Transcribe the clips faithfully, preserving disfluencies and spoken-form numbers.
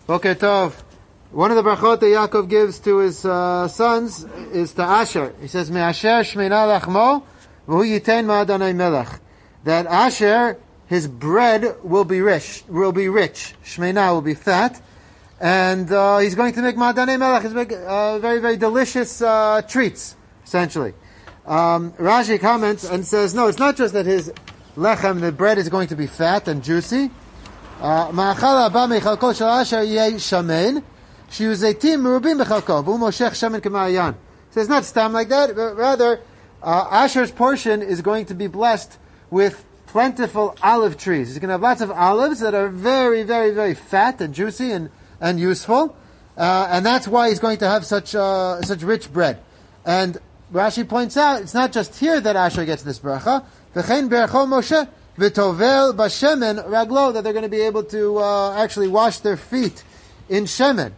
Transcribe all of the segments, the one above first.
Boker Tov. One of the brachot that Yaakov gives to his uh, sons is to Asher. He says, "Me'asher shmeina lachmo, v'hu yitein ma'adonai melech." That Asher, his bread will be rich. Will be rich. Shmeina will be fat, and uh, he's going to make ma'adonai melech. He's make uh, very very delicious uh, treats, essentially. Um, Rashi comments and says, no, it's not just that his lechem, the bread, is going to be fat and juicy. Ma'achal haba mechalko shel Asher yeh shamen, shiu zeitim merubim bechalko, v'hu moshech shamen k'ma'ayan. So it's not stam like that, but rather, uh, Asher's portion is going to be blessed with plentiful olive trees. He's going to have lots of olives that are very, very, very fat and juicy and, and useful. Uh, and that's why he's going to have such, uh, such rich bread. And Rashi points out, it's not just here that Asher gets this bracha. V'chein bercho Moshe, v'tovel b'shemen raglo, that they're going to be able to uh, actually wash their feet in shemen.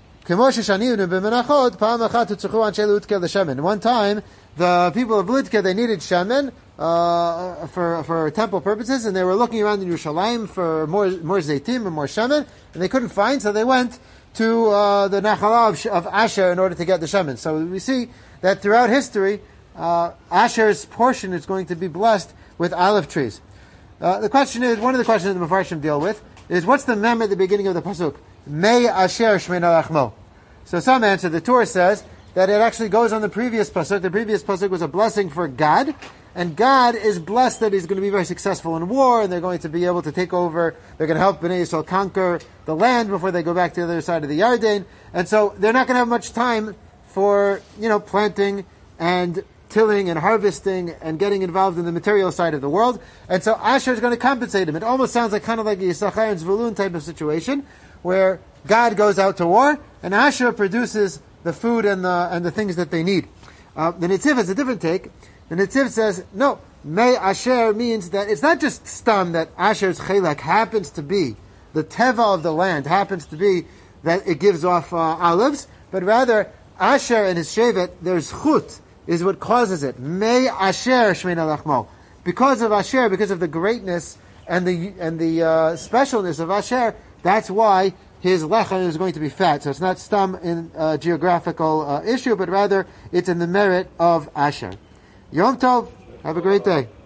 One time, the people of Lutke, they needed shemen uh, for for temple purposes, and they were looking around in Yerushalayim for more more zaytim or more shemen, and they couldn't find, so they went to uh, the Nachalah of, of Asher in order to get the shemen. So we see that throughout history, uh, Asher's portion is going to be blessed with olive trees. Uh, the question is, one of the questions the Mefarshim deal with is, what's the mem at the beginning of the pasuk? Mei Asher Shmeina Lachmo. So some answer, the Torah says that it actually goes on the previous pasuk. The previous pasuk was a blessing for God, and God is blessed that he's going to be very successful in war, and they're going to be able to take over, they're going to help Bnei Yisrael conquer the land before they go back to the other side of the Yarden, and so they're not going to have much time for, you know, planting and tilling and harvesting and getting involved in the material side of the world. And so Asher is going to compensate him. It almost sounds like kind of like a Yisachar and Zvulun type of situation, where God goes out to war, and Asher produces the food and the and the things that they need. Uh, the Netziv has a different take. The Netziv says, no, Mei Asher means that it's not just stam that Asher's chelak happens to be, the teva of the land happens to be that it gives off uh, olives, but rather Asher and his shevet, there's chut, is what causes it. Mei Asher Shmeina Lachmo. Because of Asher, because of the greatness and the and the uh, specialness of Asher, that's why his lechem is going to be fat. So it's not stam in a geographical uh, issue, but rather it's in the merit of Asher. Yom Tov. Have a great day.